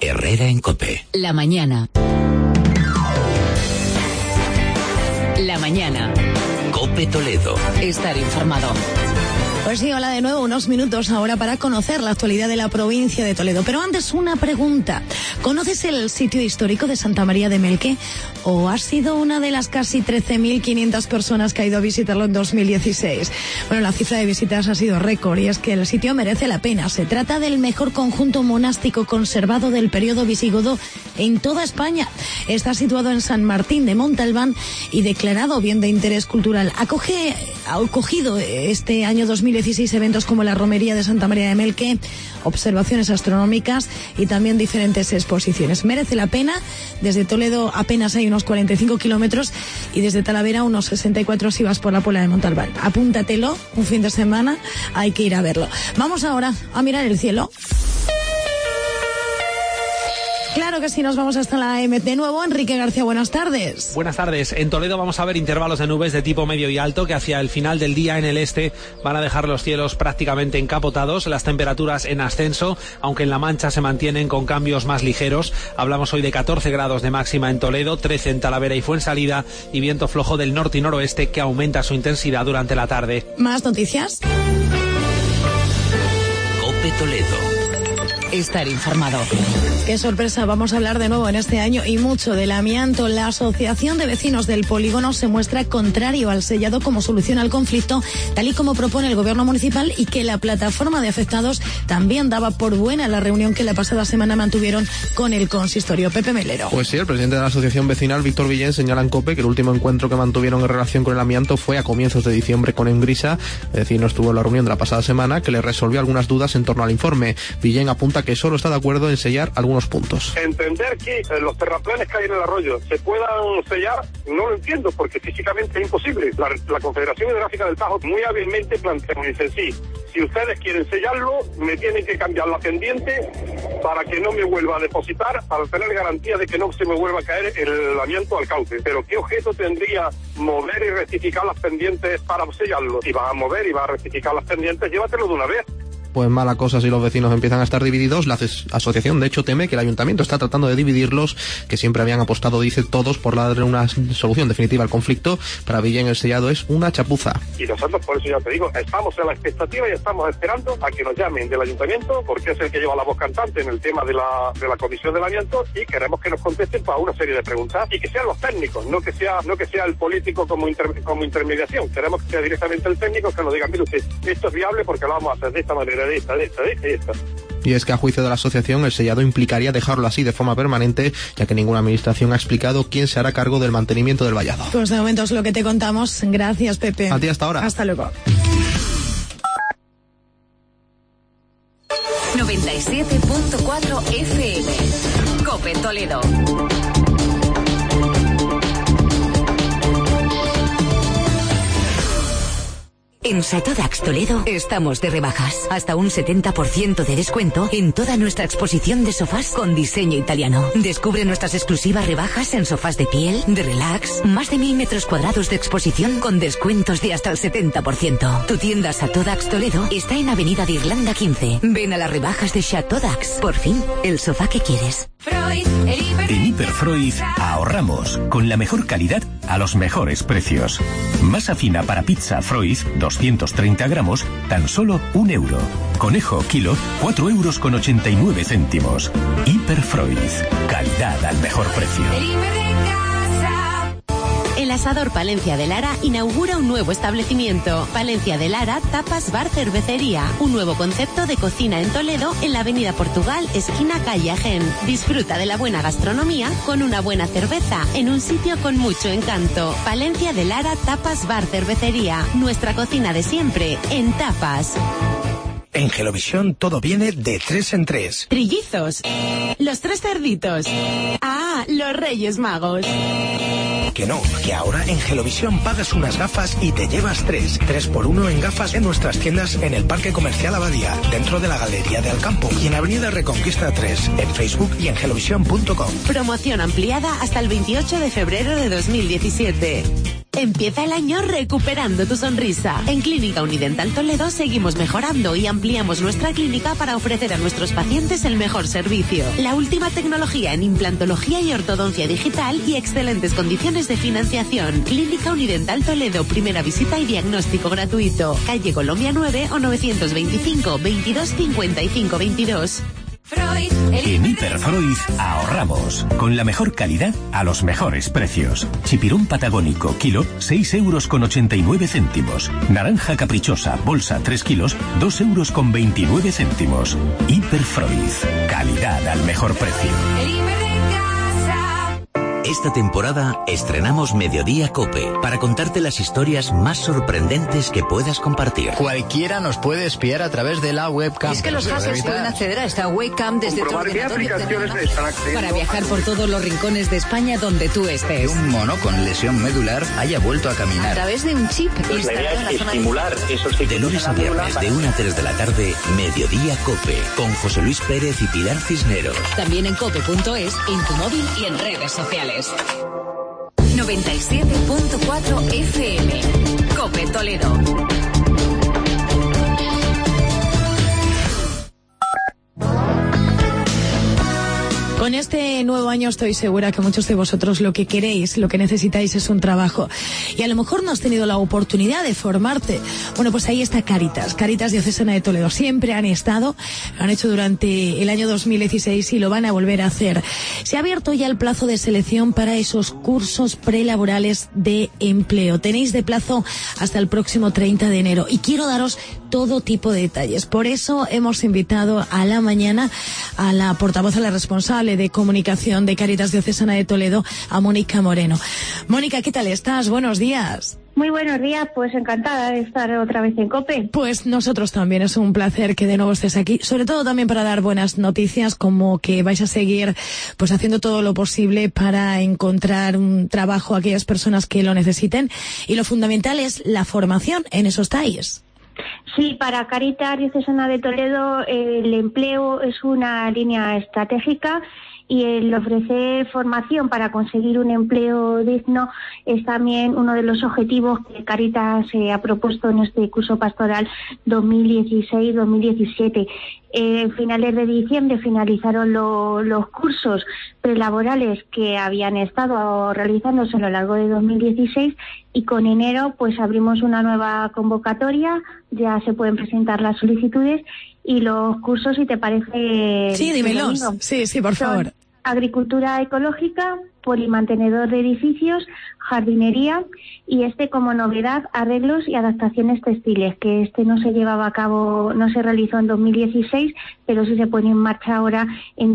Herrera en COPE. La mañana. La mañana. COPE Toledo. Estar informado. Pues sí, hola de nuevo, unos minutos ahora para conocer la actualidad de la provincia de Toledo. Pero antes una pregunta. ¿Conoces el sitio histórico de Santa María de Melque? ¿O has sido una de las casi 13.500 personas que ha ido a visitarlo en 2016? Bueno, la cifra de visitas ha sido récord y es que el sitio merece la pena. Se trata del mejor conjunto monástico conservado del periodo visigodo en toda España. Está situado en San Martín de Montalbán y declarado bien de interés cultural. Ha acogido este año 2016 eventos como la Romería de Santa María de Melque, observaciones astronómicas y también diferentes exposiciones. Merece la pena. Desde Toledo apenas hay unos 45 kilómetros y desde Talavera unos 64 si vas por la Puebla de Montalbán. Apúntatelo, un fin de semana hay que ir a verlo. Vamos ahora a mirar el cielo. Claro que sí, nos vamos hasta la AM de nuevo. Enrique García, buenas tardes. Buenas tardes. En Toledo vamos a ver intervalos de nubes de tipo medio y alto que hacia el final del día en el este van a dejar los cielos prácticamente encapotados, las temperaturas en ascenso, aunque en La Mancha se mantienen con cambios más ligeros. Hablamos hoy de 14 grados de máxima en Toledo, 13 en Talavera y Fuensalida y viento flojo del norte y noroeste que aumenta su intensidad durante la tarde. ¿Más noticias? COPE Toledo. Estar informado. Qué sorpresa, vamos a hablar de nuevo en este año y mucho del amianto. La Asociación de Vecinos del Polígono se muestra contrario al sellado como solución al conflicto, tal y como propone el gobierno municipal, y que la plataforma de afectados también daba por buena la reunión que la pasada semana mantuvieron con el consistorio. Pepe Melero. Pues sí, el presidente de la Asociación Vecinal, Víctor Villén, señala en COPE que el último encuentro que mantuvieron en relación con el amianto fue a comienzos de diciembre con Engrisa. Es decir, no estuvo en la reunión de la pasada semana, que le resolvió algunas dudas en torno al informe. Villén apunta que solo está de acuerdo en sellar algunos puntos. Entender que los terraplenes que hay en el arroyo se puedan sellar, no lo entiendo, porque físicamente es imposible. La Confederación Hidrográfica del Tajo muy hábilmente plantea, dice, sí, si ustedes quieren sellarlo, me tienen que cambiar la pendiente para que no me vuelva a depositar, para tener garantía de que no se me vuelva a caer el amianto al cauce. Pero ¿qué objeto tendría mover y rectificar las pendientes para sellarlo? Si vas a mover y vas a rectificar las pendientes, llévatelo de una vez. Pues mala cosa si los vecinos empiezan a estar divididos. La asociación, de hecho, teme que el ayuntamiento está tratando de dividirlos, que siempre habían apostado, dice, todos por darle una solución definitiva al conflicto. Para Villén el sellado es una chapuza. Y nosotros, por eso ya te digo, estamos en la expectativa y estamos esperando a que nos llamen del ayuntamiento, porque es el que lleva la voz cantante en el tema de la comisión del amianto, y queremos que nos contesten para una serie de preguntas y que sean los técnicos, no que sea el político como intermediación. Queremos que sea directamente el técnico que nos diga, mire usted, esto es viable porque lo vamos a hacer de esta manera, de esta. Y es que a juicio de la asociación el sellado implicaría dejarlo así de forma permanente, ya que ninguna administración ha explicado quién se hará cargo del mantenimiento del vallado. Pues de momento es lo que te contamos. Gracias, Pepe. A ti hasta ahora. Hasta luego. 97.4 FM. COPE Toledo. En Satodax Toledo estamos de rebajas. Hasta un 70% de descuento en toda nuestra exposición de sofás con diseño italiano. Descubre nuestras exclusivas rebajas en sofás de piel, de relax, más de 1000 metros cuadrados de exposición con descuentos de hasta el 70%. Tu tienda Satodax Toledo está en Avenida de Irlanda 15. Ven a las rebajas de Satodax. Por fin, el sofá que quieres. En Hiperfreud ahorramos con la mejor calidad a los mejores precios. Masa fina para pizza Freud, 230 gramos, tan solo €1. Conejo kilo, 4,89 €. Hiperfreud, calidad al mejor precio. El Asador Palencia de Lara inaugura un nuevo establecimiento. Palencia de Lara Tapas Bar Cervecería. Un nuevo concepto de cocina en Toledo, en la Avenida Portugal, esquina calle Agen. Disfruta de la buena gastronomía con una buena cerveza en un sitio con mucho encanto. Palencia de Lara Tapas Bar Cervecería. Nuestra cocina de siempre en tapas. En Gelovisión todo viene de 3 en 3. Trillizos. Los 3 cerditos. Ah, los Reyes Magos. Que no, que ahora en Gelovisión pagas unas gafas y te llevas 3. 3x1 en gafas en nuestras tiendas en el Parque Comercial Abadía, dentro de la Galería de Alcampo y en Avenida Reconquista 3, en Facebook y en gelovisión.com. Promoción ampliada hasta el 28 de febrero de 2017. Empieza el año recuperando tu sonrisa. En Clínica Unidental Toledo seguimos mejorando y ampliamos nuestra clínica para ofrecer a nuestros pacientes el mejor servicio. La última tecnología en implantología y ortodoncia digital y excelentes condiciones de financiación. Clínica Unidental Toledo, primera visita y diagnóstico gratuito. Calle Colombia 9 o 925 22 55 22. En Hiperfreud ahorramos, con la mejor calidad a los mejores precios. Chipirón patagónico, kilo, 6,89 €. Naranja caprichosa, bolsa, 3 kilos, 2,29 €. Hiperfreud, calidad al mejor precio. Esta temporada estrenamos Mediodía COPE para contarte las historias más sorprendentes que puedas compartir. Cualquiera nos puede espiar a través de la webcam. Es que los hackers pueden acceder a esta webcam desde tu ordenador para viajar por todos los rincones de España donde tú estés. Que un mono con lesión medular haya vuelto a caminar. A través de un chip pues instalado en la zona estimular esos ciclos. De lunes a viernes, de 1 a 3 de la tarde, Mediodía COPE, con José Luis Pérez y Pilar Cisneros. También en cope.es, en tu móvil y en redes sociales. 97.4 FM. COPE Toledo. Con este nuevo año estoy segura que muchos de vosotros lo que queréis, lo que necesitáis es un trabajo. Y a lo mejor no has tenido la oportunidad de formarte. Bueno, pues ahí está Cáritas Diocesana de Toledo. Siempre han estado, lo han hecho durante el año 2016 y lo van a volver a hacer. Se ha abierto ya el plazo de selección para esos cursos prelaborales de empleo. Tenéis de plazo hasta el próximo 30 de enero. Y quiero daros todo tipo de detalles. Por eso hemos invitado a la mañana a la portavoz, a la responsable de comunicación de Cáritas Diocesana de Toledo, a Mónica Moreno. Mónica, ¿qué tal estás? Buenos días. Muy buenos días, pues encantada de estar otra vez en COPE. Pues nosotros también, es un placer que de nuevo estés aquí, sobre todo también para dar buenas noticias, como que vais a seguir pues haciendo todo lo posible para encontrar un trabajo a aquellas personas que lo necesiten, y lo fundamental es la formación en esos TAIs. Sí, para Cáritas Diocesana de Toledo el empleo es una línea estratégica y el ofrecer formación para conseguir un empleo digno es también uno de los objetivos que Cáritas ha propuesto en este curso pastoral 2016-2017. Finales de diciembre finalizaron los cursos prelaborales que habían estado realizándose a lo largo de 2016 y con enero pues abrimos una nueva convocatoria, ya se pueden presentar las solicitudes y los cursos, si te parece. Sí, dímelos. Sí, por favor. Agricultura ecológica, polimantenedor de edificios, jardinería y como novedad, arreglos y adaptaciones textiles, que no se llevaba a cabo, no se realizó en 2016, pero sí se pone en marcha ahora en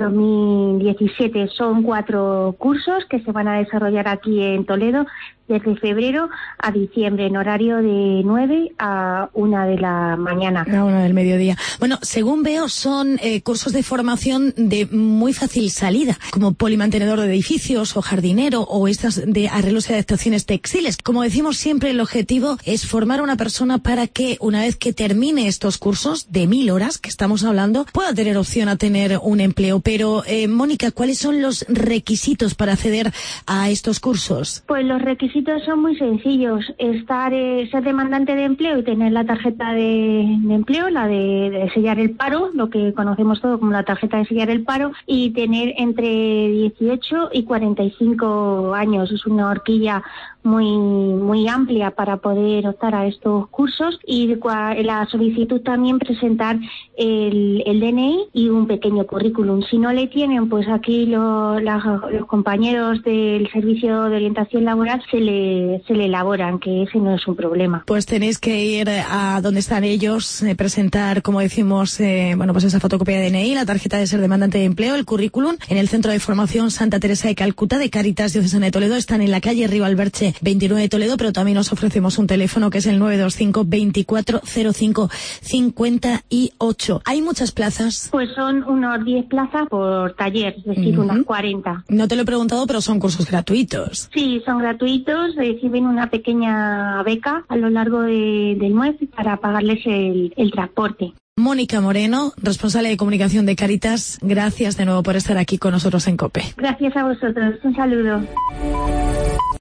2017. Son 4 cursos que se van a desarrollar aquí en Toledo desde febrero a diciembre, en horario de 9 a 1 de la mañana. A 1 del mediodía. Bueno, según veo, son cursos de formación de muy fácil salida, como polimantenedor de edificios o jardinero, o estas de arreglos y adaptaciones textiles. Como decimos siempre, el objetivo es formar a una persona para que una vez que termine estos cursos de 1000 horas que estamos hablando, pueda tener opción a tener un empleo. Pero, Mónica, ¿cuáles son los requisitos para acceder a estos cursos? Pues los requisitos son muy sencillos. Ser demandante de empleo y tener la tarjeta de empleo, la de sellar el paro, lo que conocemos todo como la tarjeta de sellar el paro, y tener entre 18 y 45 años. Es una horquilla muy amplia para poder optar a estos cursos, y la solicitud también presentar el DNI y un pequeño currículum. Si no le tienen, pues aquí los compañeros del servicio de orientación laboral se le elaboran, que ese no es un problema. Pues tenéis que ir a donde están ellos, presentar, como decimos, pues esa fotocopia de DNI, la tarjeta de ser demandante de empleo, el currículum, en el Centro de Formación Santa Teresa de Calcuta de Cáritas Diocesana de Toledo. Están en la calle Río Alberche 29 de Toledo, pero también os ofrecemos un teléfono que es el 925 2405 58. ¿Hay muchas plazas? Pues son unos 10 plazas por taller, es decir, unas 40. No te lo he preguntado, pero son cursos gratuitos. Sí, son gratuitos, reciben una pequeña beca a lo largo del mes para pagarles el transporte. Mónica Moreno, responsable de comunicación de Cáritas, gracias de nuevo por estar aquí con nosotros en COPE. Gracias a vosotros, un saludo.